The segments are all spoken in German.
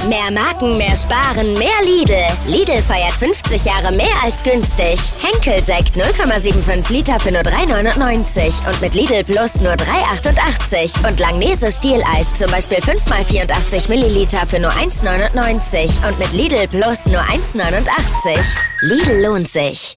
Mehr Marken, mehr Sparen, mehr Lidl. Lidl feiert 50 Jahre mehr als günstig. Henkel-Sekt 0,75 Liter für nur 3,99 und mit Lidl Plus nur 3,88. Und Langnese-Stieleis zum Beispiel 5x84 Milliliter für nur 1,99 und mit Lidl Plus nur 1,89. Lidl lohnt sich.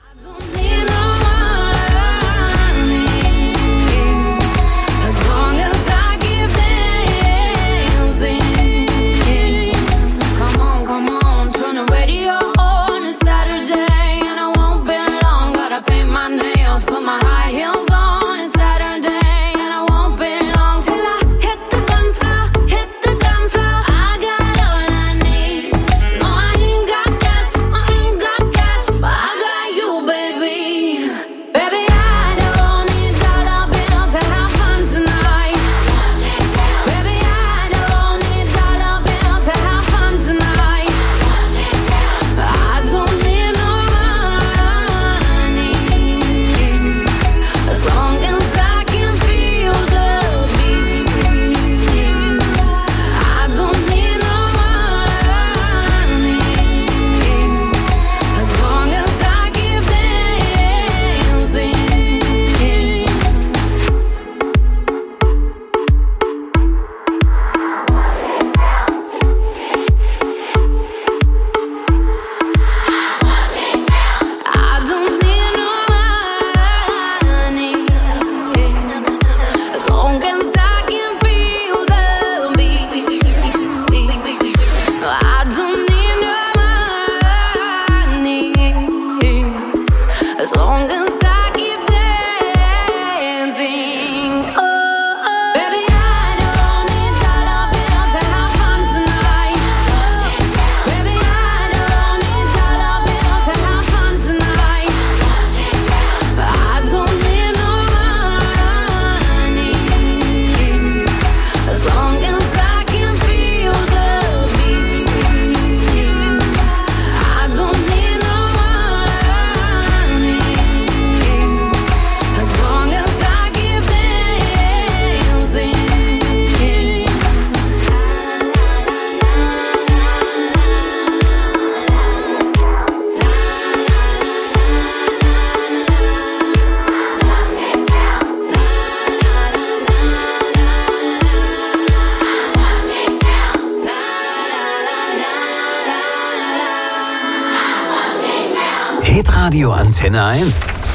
Hitradio Antenne 1.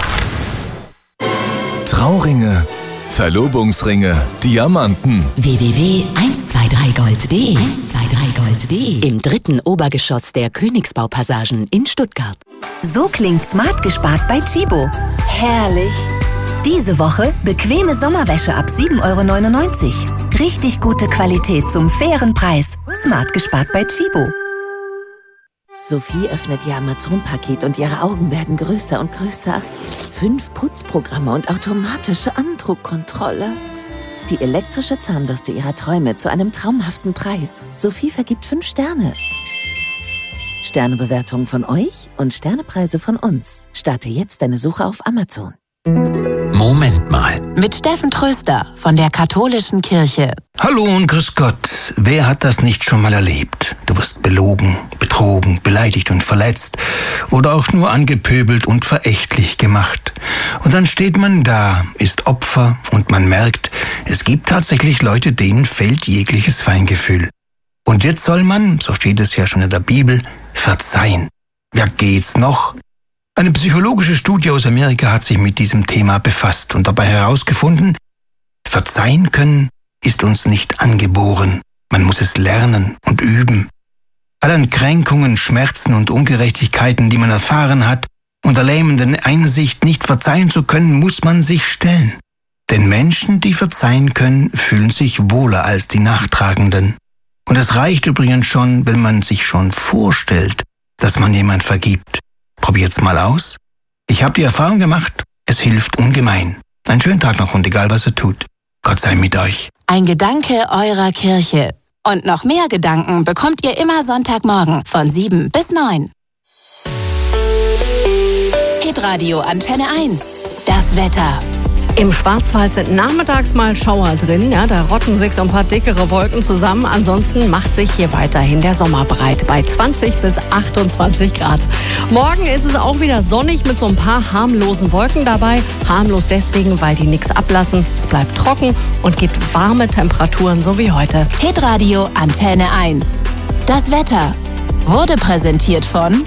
Trauringe, Verlobungsringe, Diamanten. www.123gold.de 123gold.de Im 3. Obergeschoss der Königsbaupassagen in Stuttgart. So klingt smart gespart bei Tchibo. Herrlich. Diese Woche bequeme Sommerwäsche ab 7,99 €. Richtig gute Qualität zum fairen Preis. Smart gespart bei Tchibo. Sophie öffnet ihr Amazon-Paket und ihre Augen werden größer und größer. 5 Putzprogramme und automatische Andruckkontrolle. Die elektrische Zahnbürste ihrer Träume zu einem traumhaften Preis. Sophie vergibt 5 Sterne. Sternebewertungen von euch und Sternepreise von uns. Starte jetzt deine Suche auf Amazon. Moment mal. Mit Steffen Tröster von der Katholischen Kirche. Hallo und grüß Gott. Wer hat das nicht schon mal erlebt? Du wirst belogen, betrogen, beleidigt und verletzt oder auch nur angepöbelt und verächtlich gemacht. Und dann steht man da, ist Opfer und man merkt, es gibt tatsächlich Leute, denen fehlt jegliches Feingefühl. Und jetzt soll man, so steht es ja schon in der Bibel, verzeihen. Ja, geht's noch? Eine psychologische Studie aus Amerika hat sich mit diesem Thema befasst und dabei herausgefunden, verzeihen können ist uns nicht angeboren. Man muss es lernen und üben. Allen Kränkungen, Schmerzen und Ungerechtigkeiten, die man erfahren hat, und der lähmenden Einsicht, nicht verzeihen zu können, muss man sich stellen. Denn Menschen, die verzeihen können, fühlen sich wohler als die Nachtragenden. Und es reicht übrigens schon, wenn man sich schon vorstellt, dass man jemand vergibt. Probiert's mal aus. Ich habe die Erfahrung gemacht, es hilft ungemein. Einen schönen Tag noch und egal was ihr tut, Gott sei mit euch. Ein Gedanke eurer Kirche. Und noch mehr Gedanken bekommt ihr immer Sonntagmorgen von 7 bis 9. Hitradio Antenne 1. Das Wetter. Im Schwarzwald sind nachmittags mal Schauer drin. Ja, da rotten sich so ein paar dickere Wolken zusammen. Ansonsten macht sich hier weiterhin der Sommer breit bei 20 bis 28 Grad. Morgen ist es auch wieder sonnig mit so ein paar harmlosen Wolken dabei. Harmlos deswegen, weil die nichts ablassen. Es bleibt trocken und gibt warme Temperaturen, so wie heute. Hitradio Antenne 1. Das Wetter wurde präsentiert von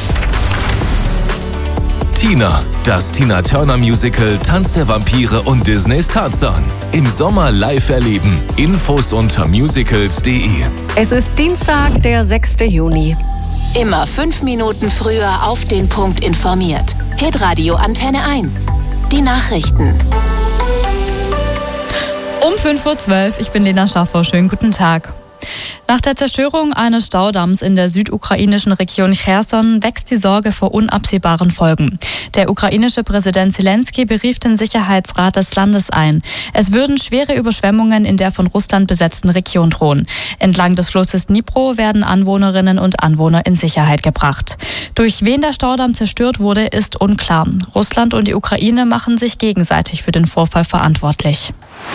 Tina, das Tina Turner Musical Tanz der Vampire und Disneys Tarzan. Im Sommer live erleben. Infos unter musicals.de. Es ist Dienstag, der 6. Juni. Immer 5 Minuten früher auf den Punkt informiert. Hitradio Antenne 1. Die Nachrichten. Um 5:12 Uhr, ich bin Lena Schaffer. Schönen guten Tag. Nach der Zerstörung eines Staudamms in der südukrainischen Region Cherson wächst die Sorge vor unabsehbaren Folgen. Der ukrainische Präsident Zelensky berief den Sicherheitsrat des Landes ein. Es würden schwere Überschwemmungen in der von Russland besetzten Region drohen. Entlang des Flusses Dnipro werden Anwohnerinnen und Anwohner in Sicherheit gebracht. Durch wen der Staudamm zerstört wurde, ist unklar. Russland und die Ukraine machen sich gegenseitig für den Vorfall verantwortlich.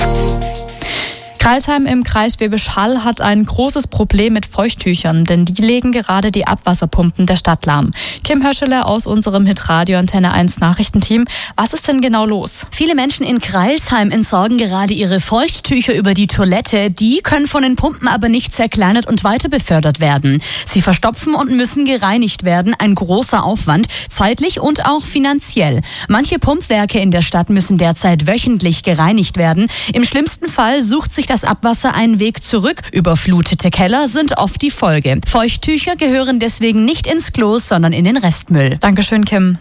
Crailsheim im Kreis Schwäbisch Hall hat ein großes Problem mit Feuchttüchern, denn die legen gerade die Abwasserpumpen der Stadt lahm. Kim Höschele aus unserem Hitradio Antenne 1 Nachrichtenteam. Was ist denn genau los? Viele Menschen in Crailsheim entsorgen gerade ihre Feuchttücher über die Toilette. Die können von den Pumpen aber nicht zerkleinert und weiter befördert werden. Sie verstopfen und müssen gereinigt werden. Ein großer Aufwand, zeitlich und auch finanziell. Manche Pumpwerke in der Stadt müssen derzeit wöchentlich gereinigt werden. Im schlimmsten Fall sucht sich das Abwasser einen Weg zurück. Überflutete Keller sind oft die Folge. Feuchttücher gehören deswegen nicht ins Klo, sondern in den Restmüll. Dankeschön, Kim.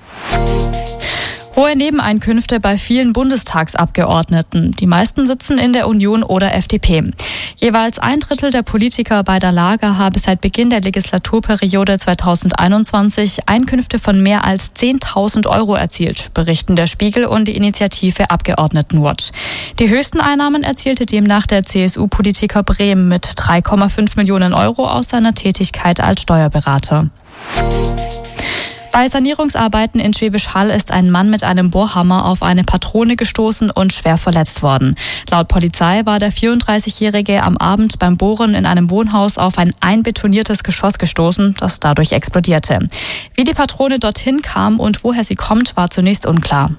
Hohe Nebeneinkünfte bei vielen Bundestagsabgeordneten. Die meisten sitzen in der Union oder FDP. Jeweils 1/3 der Politiker beider Lager habe seit Beginn der Legislaturperiode 2021 Einkünfte von mehr als 10.000 Euro erzielt, berichten der Spiegel und die Initiative Abgeordnetenwatch. Die höchsten Einnahmen erzielte demnach der CSU-Politiker Brehm mit 3,5 Millionen Euro aus seiner Tätigkeit als Steuerberater. Bei Sanierungsarbeiten in Schwäbisch Hall ist ein Mann mit einem Bohrhammer auf eine Patrone gestoßen und schwer verletzt worden. Laut Polizei war der 34-Jährige am Abend beim Bohren in einem Wohnhaus auf ein einbetoniertes Geschoss gestoßen, das dadurch explodierte. Wie die Patrone dorthin kam und woher sie kommt, war zunächst unklar.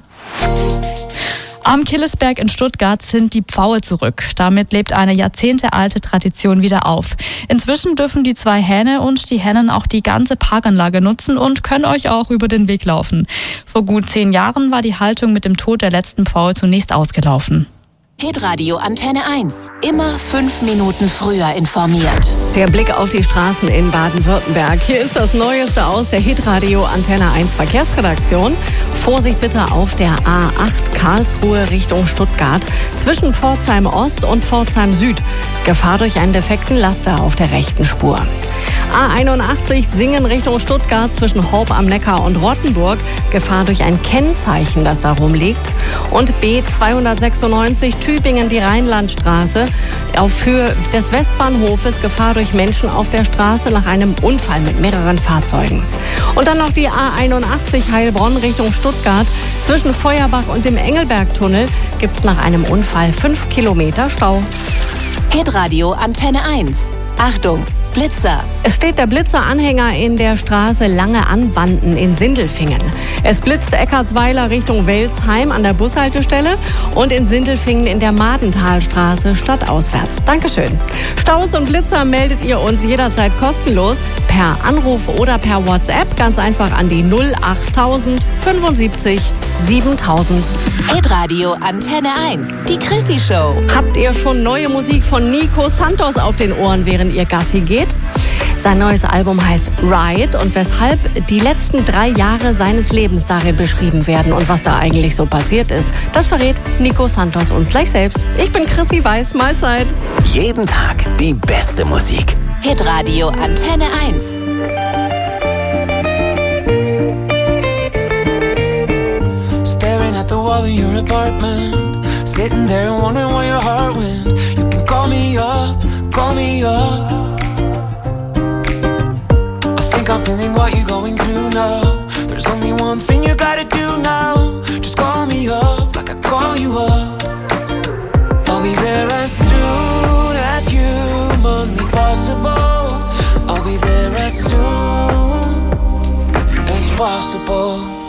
Am Killesberg in Stuttgart sind die Pfaue zurück. Damit lebt eine jahrzehntealte Tradition wieder auf. Inzwischen dürfen die 2 Hähne und die Hennen auch die ganze Parkanlage nutzen und können euch auch über den Weg laufen. Vor gut 10 Jahren war die Haltung mit dem Tod der letzten Pfaue zunächst ausgelaufen. Hitradio Antenne 1. Immer 5 Minuten früher informiert. Der Blick auf die Straßen in Baden-Württemberg. Hier ist das Neueste aus der Hitradio Antenne 1 Verkehrsredaktion. Vorsicht bitte auf der A8 Karlsruhe Richtung Stuttgart zwischen Pforzheim Ost und Pforzheim Süd. Gefahr durch einen defekten Laster auf der rechten Spur. A81 Singen Richtung Stuttgart zwischen Horb am Neckar und Rottenburg. Gefahr durch ein Kennzeichen, das da rumliegt. Und B296 Tübingen die Rheinlandstraße. Auf Höhe des Westbahnhofes Gefahr durch Menschen auf der Straße nach einem Unfall mit mehreren Fahrzeugen. Und dann noch die A81 Heilbronn Richtung Stuttgart. Zwischen Feuerbach und dem Engelbergtunnel gibt es nach einem Unfall 5 Kilometer Stau. Hitradio Antenne 1. Achtung! Blitzer. Es steht der Blitzeranhänger in der Straße Lange Anwanden in Sindelfingen. Es blitzt Eckartsweiler Richtung Welsheim an der Bushaltestelle und in Sindelfingen in der Madenthalstraße stadtauswärts. Dankeschön. Staus und Blitzer meldet ihr uns jederzeit kostenlos per Anruf oder per WhatsApp. Ganz einfach an die 08000 75 7000. Hitradio Antenne 1. Die Chrissy Show. Habt ihr schon neue Musik von Nico Santos auf den Ohren, während ihr Gassi geht? Sein neues Album heißt Ride und weshalb die letzten 3 Jahre seines Lebens darin beschrieben werden und was da eigentlich so passiert ist, das verrät Nico Santos uns gleich selbst. Ich bin Chrissy Weiß, Mahlzeit. Jeden Tag die beste Musik. Hitradio Antenne 1. Staring at the wall in your apartment, sitting there and wondering where your heart went. You can call me up, call me up. I'm feeling what you're going through now. There's only one thing you gotta do now. Just call me up like I call you impossible.